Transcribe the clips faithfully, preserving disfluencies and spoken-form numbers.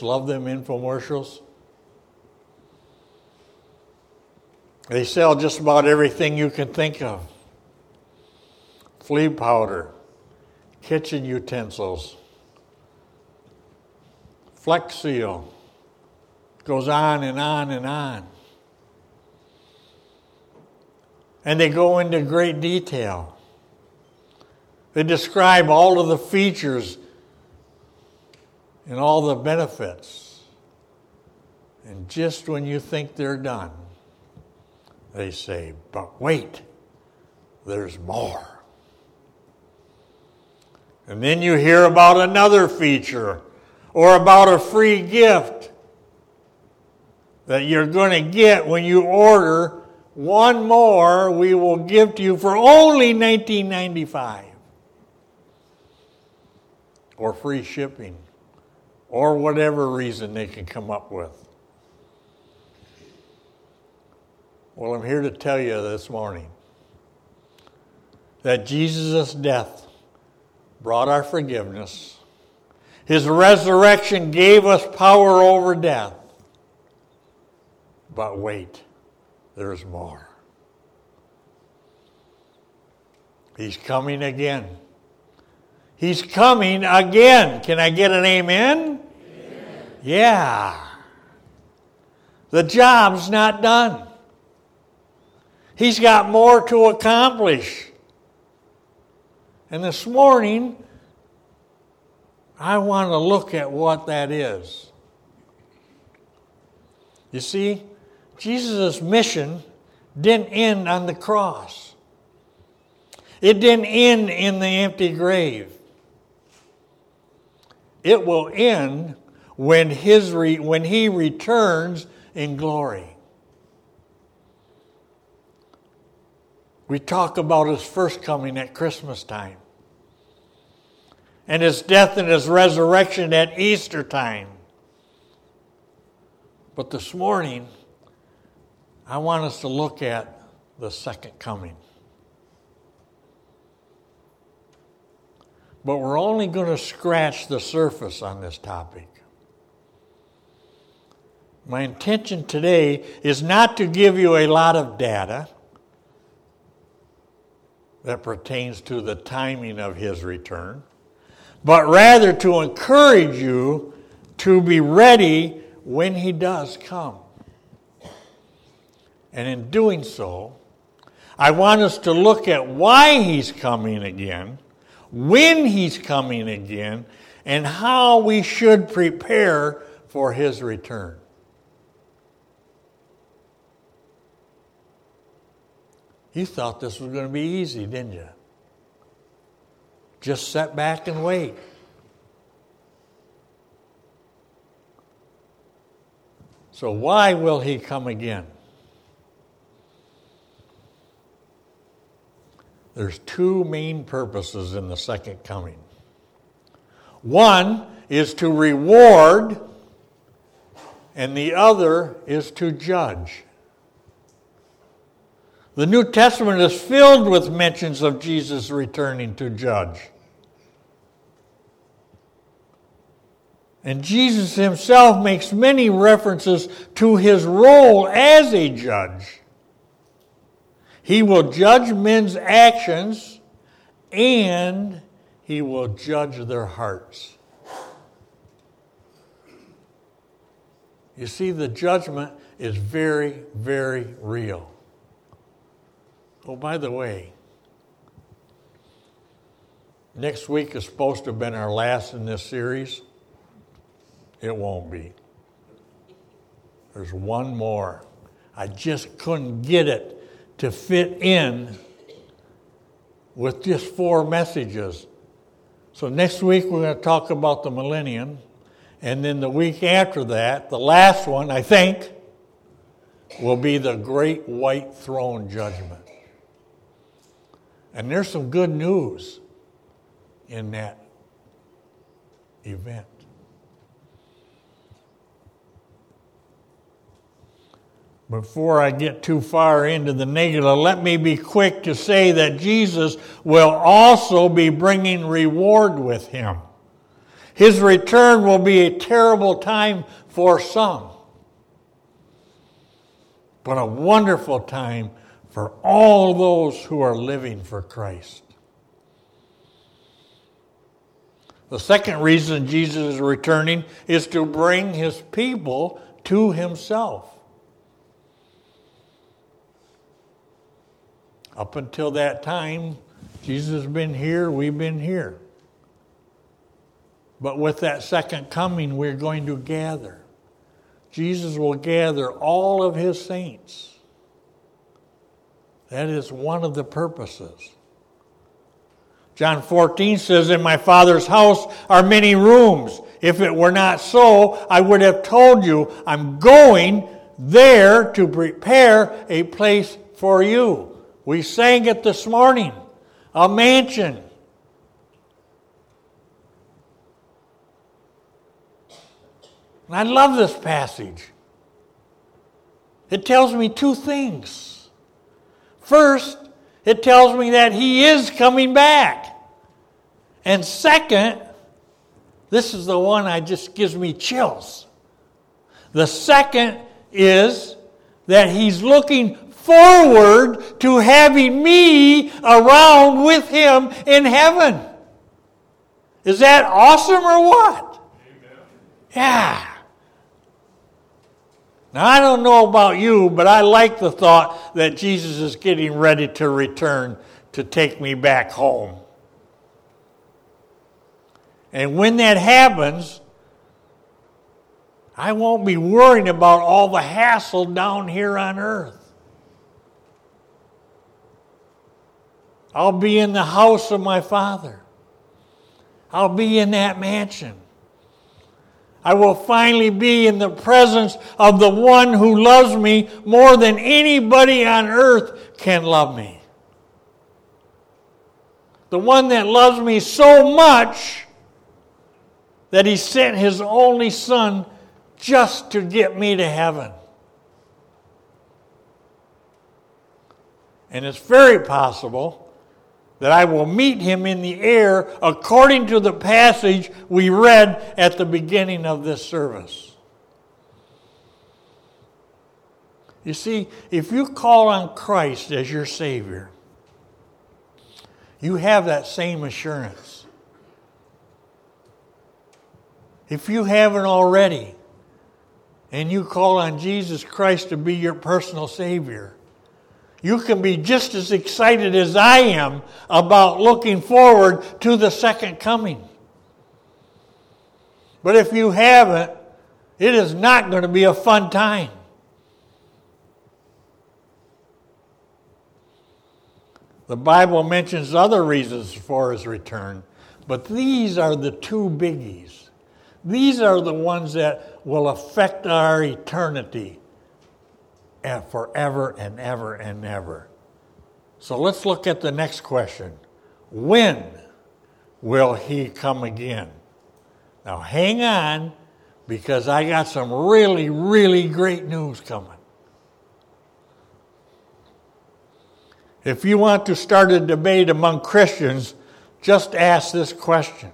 love them infomercials? They sell just about everything you can think of. Flea powder, kitchen utensils, Flex Seal. Goes on and on and on. And they go into great detail. They describe all of the features and all the benefits. And just when you think they're done, they say, but wait, there's more. And then you hear about another feature or about a free gift that you're going to get when you order one more we will give to you for only nineteen ninety-five dollars. Or free shipping. Or whatever reason they can come up with. Well, I'm here to tell you this morning that Jesus' death brought our forgiveness. His resurrection gave us power over death. But wait, there's more. He's coming again. He's coming again. Can I get an amen? Amen. Yeah. The job's not done. He's got more to accomplish. And this morning, I want to look at what that is. You see, Jesus' mission didn't end on the cross. It didn't end in the empty grave. It will end when his re- when he returns in glory. We talk about his first coming at Christmas time. And his death and his resurrection at Easter time. But this morning, I want us to look at the second coming. But we're only going to scratch the surface on this topic. My intention today is not to give you a lot of data that pertains to the timing of his return, but rather to encourage you to be ready when he does come. And in doing so, I want us to look at why he's coming again, when he's coming again, and how we should prepare for his return. You thought this was going to be easy, didn't you? Just sit back and wait. So why will he come again? There's two main purposes in the second coming. One is to reward, and the other is to judge. The New Testament is filled with mentions of Jesus returning to judge. And Jesus himself makes many references to his role as a judge. He will judge men's actions, and he will judge their hearts. You see, the judgment is very, very real. Oh, by the way, next week is supposed to have been our last in this series. It won't be. There's one more. I just couldn't get it to fit in with just four messages. So next week we're going to talk about the millennium. And then the week after that, the last one, I think, will be the great white throne judgment. And there's some good news in that event. Before I get too far into the negative, let me be quick to say that Jesus will also be bringing reward with him. His return will be a terrible time for some, but a wonderful time for all those who are living for Christ. The second reason Jesus is returning is to bring his people to himself. Up until that time, Jesus has been here, we've been here. But with that second coming, we're going to gather. Jesus will gather all of his saints. That is one of the purposes. John fourteen says, "In my Father's house are many rooms. If it were not so, I would have told you, I'm going there to prepare a place for you." We sang it this morning. A mansion. And I love this passage. It tells me two things. First, it tells me that he is coming back. And second, this is the one that just gives me chills. The second is that he's looking forward to having me around with him in heaven. Is that awesome or what? Amen. Yeah. Now, I don't know about you, but I like the thought that Jesus is getting ready to return to take me back home. And when that happens, I won't be worrying about all the hassle down here on earth. I'll be in the house of my Father. I'll be in that mansion. I will finally be in the presence of the one who loves me more than anybody on earth can love me. The one that loves me so much that he sent his only son just to get me to heaven. And it's very possible that I will meet him in the air according to the passage we read at the beginning of this service. You see, if you call on Christ as your Savior, you have that same assurance. If you haven't already, and you call on Jesus Christ to be your personal Savior, you can be just as excited as I am about looking forward to the second coming. But if you haven't, it is not going to be a fun time. The Bible mentions other reasons for his return, but these are the two biggies. These are the ones that will affect our eternity and forever and ever and ever. So let's look at the next question. When will he come again? Now hang on, because I got some really, really great news coming. If you want to start a debate among Christians, just ask this question.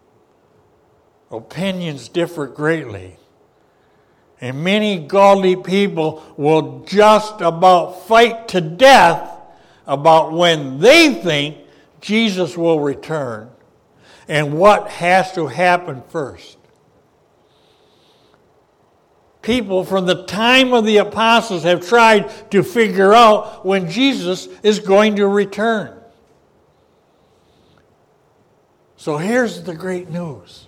Opinions differ greatly. And many godly people will just about fight to death about when they think Jesus will return and what has to happen first. People from the time of the apostles have tried to figure out when Jesus is going to return. So here's the great news.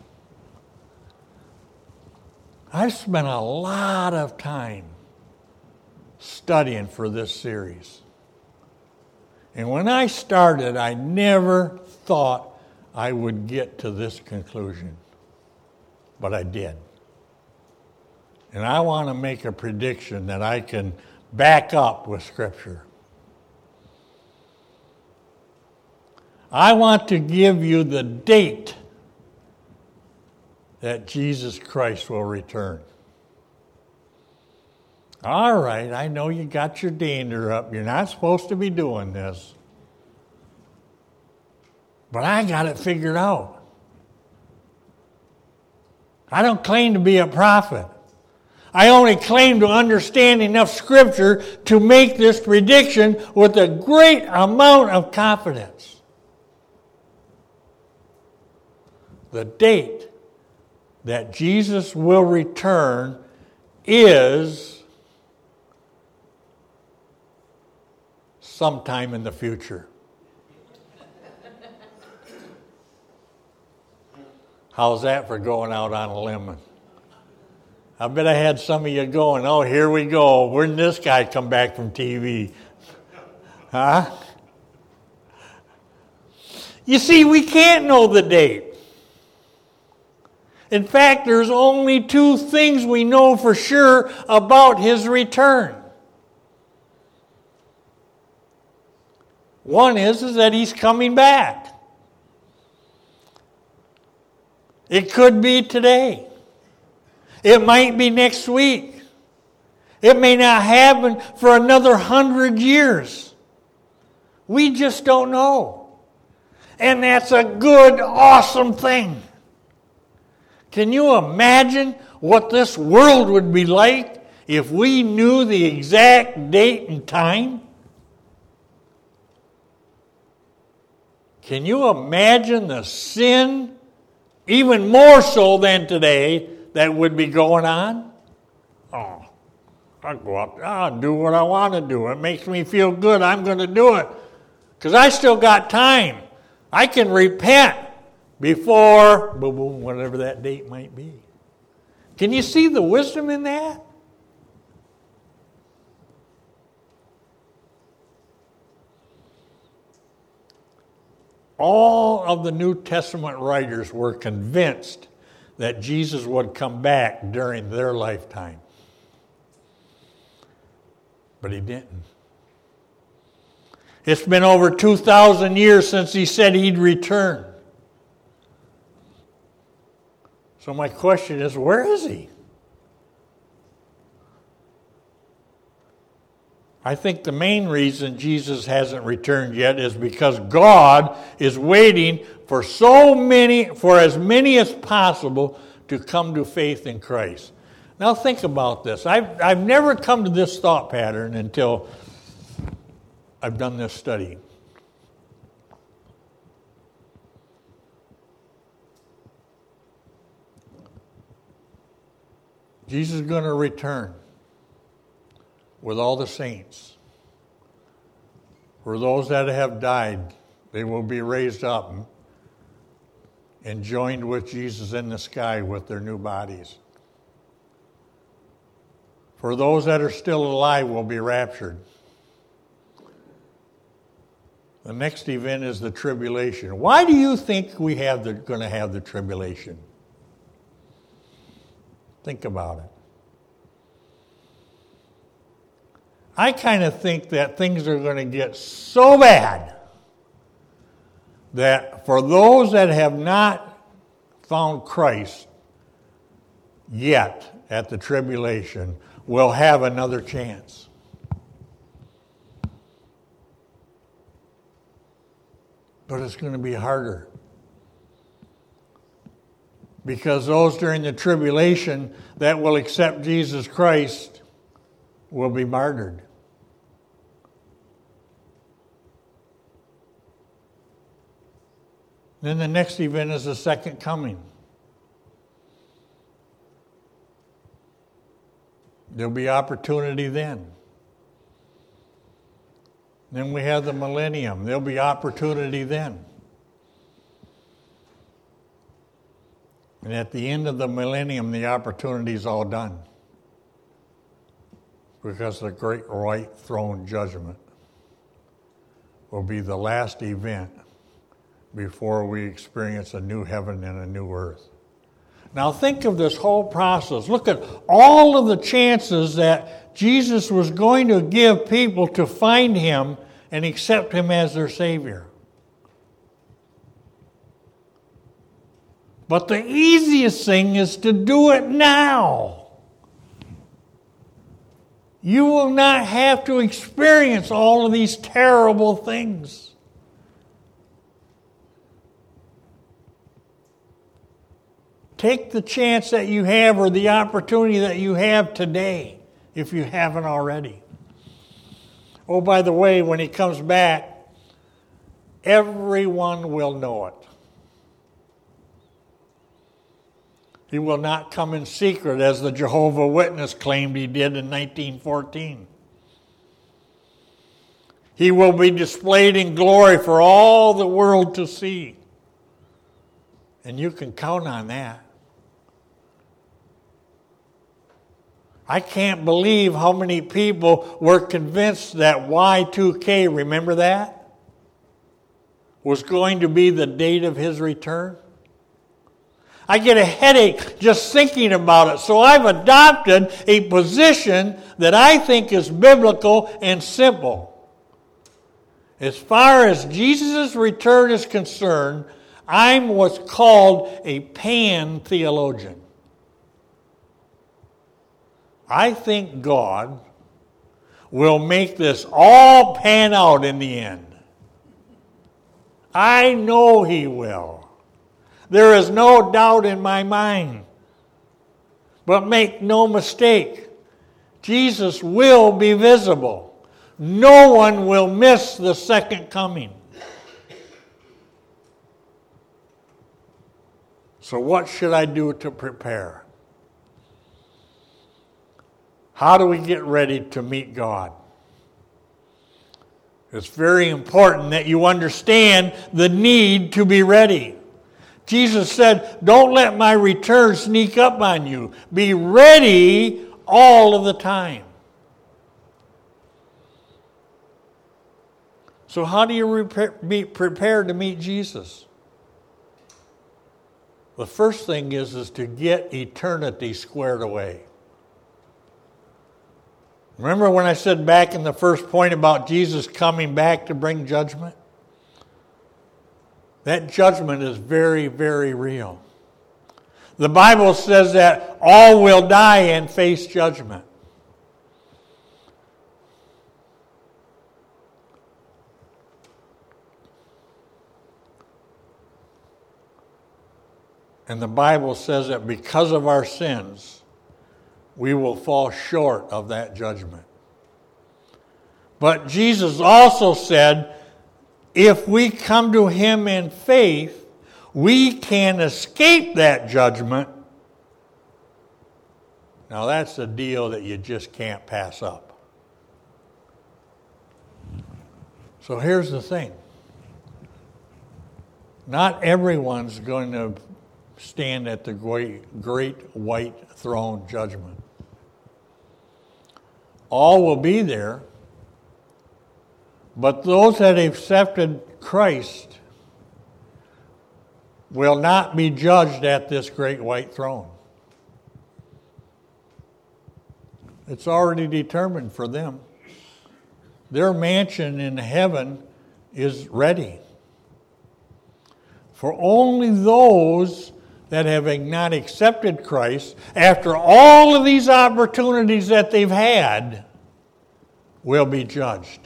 I've spent a lot of time studying for this series. And when I started, I never thought I would get to this conclusion. But I did. And I want to make a prediction that I can back up with Scripture. I want to give you the date that Jesus Christ will return. All right, I know you got your dander up. You're not supposed to be doing this. But I got it figured out. I don't claim to be a prophet. I only claim to understand enough Scripture to make this prediction with a great amount of confidence. The date that Jesus will return is sometime in the future. How's that for going out on a limb? I bet I had some of you going, oh, here we go. When did this guy come back from T V? Huh? You see, we can't know the date. In fact, there's only two things we know for sure about his return. One is, is that he's coming back. It could be today. It might be next week. It may not happen for another hundred years. We just don't know. And that's a good, awesome thing. Can you imagine what this world would be like if we knew the exact date and time? Can you imagine the sin, even more so than today, that would be going on? Oh, I'll go up there, I'll do what I want to do. It makes me feel good. I'm going to do it. Because I still got time. I can repent before, boom, boom, whatever that date might be. Can you see the wisdom in that? All of the New Testament writers were convinced that Jesus would come back during their lifetime. But he didn't. It's been over two thousand years since he said he'd return. So my question is, where is he? I think the main reason Jesus hasn't returned yet is because God is waiting for so many, for as many as possible to come to faith in Christ. Now think about this. I've, I've never come to this thought pattern until I've done this study. Jesus is going to return with all the saints. For those that have died, they will be raised up and joined with Jesus in the sky with their new bodies. For those that are still alive will be raptured. The next event is the tribulation. Why do you think we have the, going to have the tribulation? Think about it. I kind of think that things are going to get so bad that for those that have not found Christ yet at the tribulation will have another chance. But it's going to be harder. Because those during the tribulation that will accept Jesus Christ will be martyred. Then the next event is the second coming. There'll be opportunity then. Then we have the millennium. There'll be opportunity then. And at the end of the millennium, the opportunity is all done. Because the great white throne judgment will be the last event before we experience a new heaven and a new earth. Now think of this whole process. Look at all of the chances that Jesus was going to give people to find him and accept him as their Savior. But the easiest thing is to do it now. You will not have to experience all of these terrible things. Take the chance that you have or the opportunity that you have today, if you haven't already. Oh, by the way, when he comes back, everyone will know it. He will not come in secret as the Jehovah's Witness claimed he did in nineteen fourteen. He will be displayed in glory for all the world to see. And you can count on that. I can't believe how many people were convinced that Y two K, remember that, was going to be the date of his return. I get a headache just thinking about it. So I've adopted a position that I think is biblical and simple. As far as Jesus' return is concerned, I'm what's called a pan-theologian. I think God will make this all pan out in the end. I know He will. There is no doubt in my mind. But make no mistake, Jesus will be visible. No one will miss the second coming. So what should I do to prepare? How do we get ready to meet God? It's very important that you understand the need to be ready. Jesus said, don't let my return sneak up on you. Be ready all of the time. So how do you be prepared to meet Jesus? The first thing is, is to get eternity squared away. Remember when I said back in the first point about Jesus coming back to bring judgment? That judgment is very, very real. The Bible says that all will die and face judgment. And the Bible says that because of our sins, we will fall short of that judgment. But Jesus also said, if we come to Him in faith, we can escape that judgment. Now that's a deal that you just can't pass up. So here's the thing. Not everyone's going to stand at the great, great white throne judgment. All will be there, but those that have accepted Christ will not be judged at this great white throne. It's already determined for them. Their mansion in heaven is ready. For only those that have not accepted Christ, after all of these opportunities that they've had, will be judged.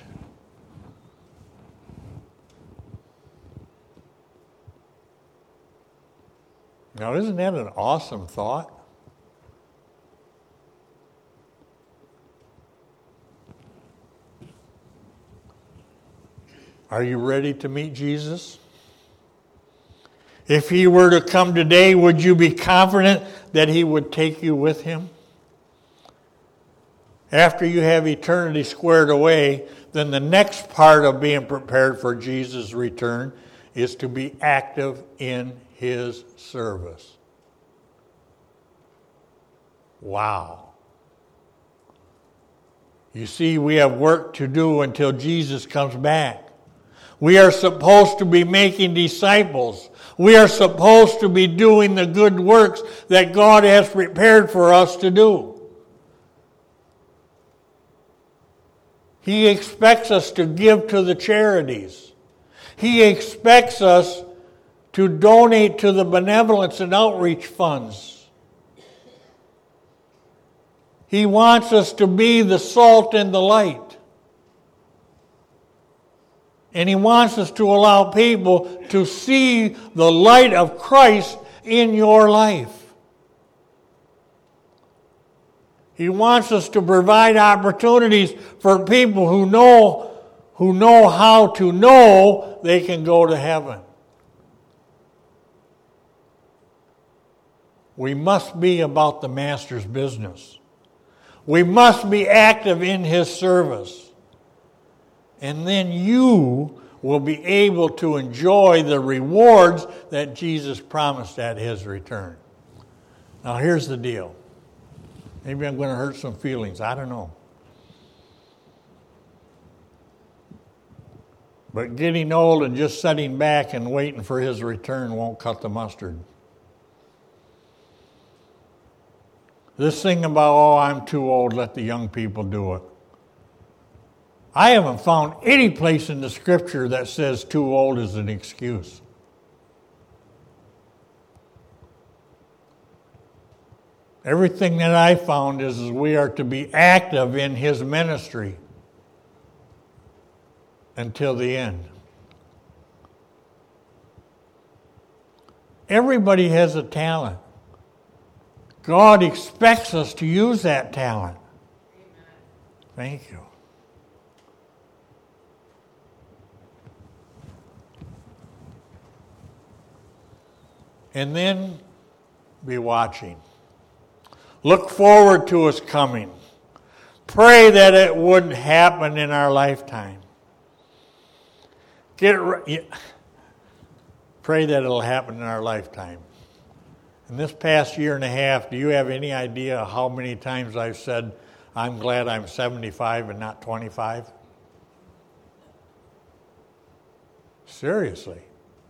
Now, isn't that an awesome thought? Are you ready to meet Jesus? If He were to come today, would you be confident that He would take you with Him? After you have eternity squared away, then the next part of being prepared for Jesus' return is to be active in His service. Wow. You see, we have work to do until Jesus comes back. We are supposed to be making disciples. We are supposed to be doing the good works that God has prepared for us to do. He expects us to give to the charities. He expects us to donate to the benevolence and outreach funds. He wants us to be the salt and the light. And He wants us to allow people to see the light of Christ in your life. He wants us to provide opportunities for people who know, who know how to know they can go to heaven. We must be about the Master's business. We must be active in His service. And then you will be able to enjoy the rewards that Jesus promised at His return. Now here's the deal. Maybe I'm going to hurt some feelings. I don't know. But getting old and just sitting back and waiting for His return won't cut the mustard. This thing about, oh, I'm too old, let the young people do it. I haven't found any place in the Scripture that says too old is an excuse. Everything that I found is, is we are to be active in His ministry until the end. Everybody has a talent. God expects us to use that talent. Amen. Thank you. And then be watching. Look forward to His coming. Pray that it wouldn't happen in our lifetime. Get re- Pray that it'll happen in our lifetime. In this past year and a half, do you have any idea how many times I've said, I'm glad I'm seventy-five and not twenty-five? Seriously.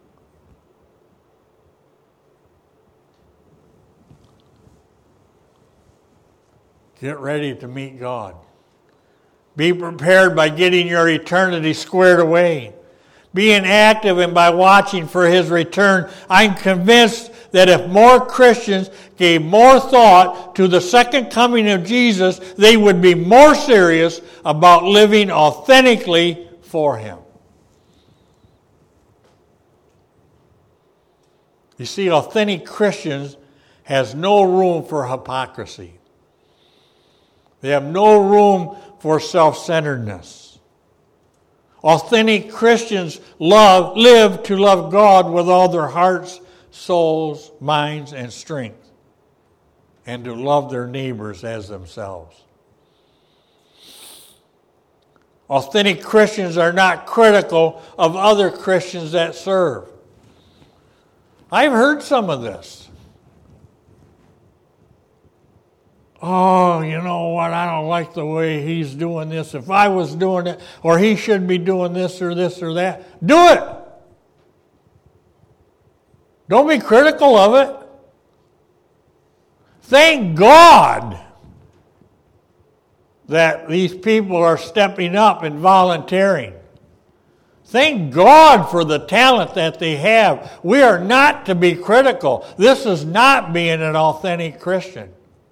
Get ready to meet God. Be prepared by getting your eternity squared away. Being active and by watching for His return. I'm convinced that if more Christians gave more thought to the second coming of Jesus, they would be more serious about living authentically for Him. You see, authentic Christians has no room for hypocrisy. They have no room for self-centeredness. Authentic Christians love, live to love God with all their hearts, souls, minds, and strength, and to love their neighbors as themselves. Authentic Christians are not critical of other Christians that serve. I've heard some of this. Oh, you know what, I don't like the way he's doing this. If I was doing it, or he should be doing this or this or that, do it. Don't be critical of it. Thank God that these people are stepping up and volunteering. Thank God for the talent that they have. We are not to be critical. This is not being an authentic Christian.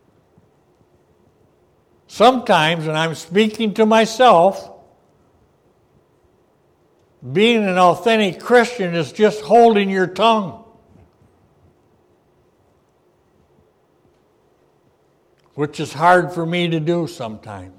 Sometimes, and I'm speaking to myself, being an authentic Christian is just holding your tongue, which is hard for me to do sometimes.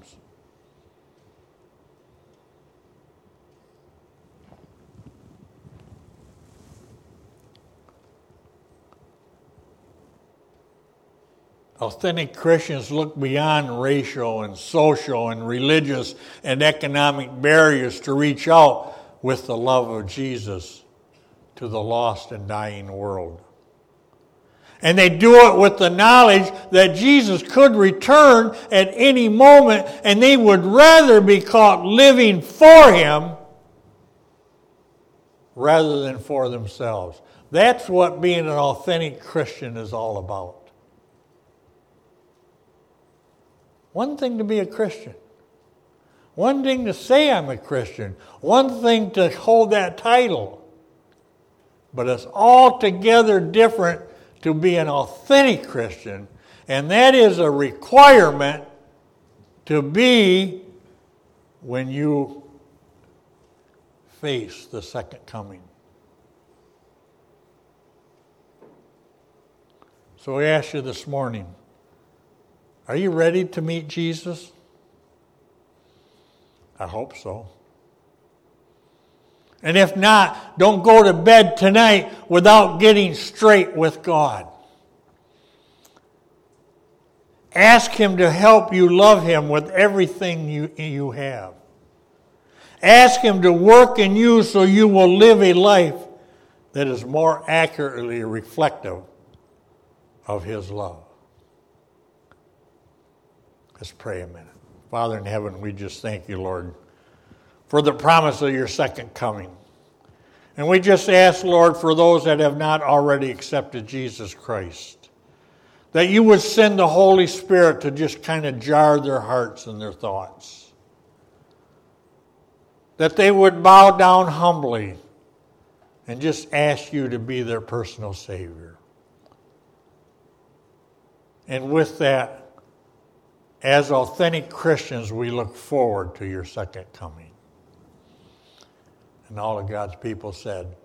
Authentic Christians look beyond racial and social and religious and economic barriers to reach out with the love of Jesus to the lost and dying world. And they do it with the knowledge that Jesus could return at any moment, and they would rather be caught living for Him rather than for themselves. That's what being an authentic Christian is all about. One thing to be a Christian. One thing to say I'm a Christian. One thing to hold that title. But it's altogether different to be an authentic Christian. And that is a requirement to be when you face the second coming. So I ask you this morning, Are you ready to meet Jesus? I hope so. And if not, don't go to bed tonight without getting straight with God. Ask Him to help you love Him with everything you, you have. Ask Him to work in you so you will live a life that is more accurately reflective of His love. Let's pray a minute. Father in heaven, we just thank you, Lord, for the promise of your second coming. And we just ask, Lord, for those that have not already accepted Jesus Christ, that you would send the Holy Spirit to just kind of jar their hearts and their thoughts. That they would bow down humbly and just ask you to be their personal Savior. And with that, as authentic Christians, we look forward to your second coming. And all of God's people said,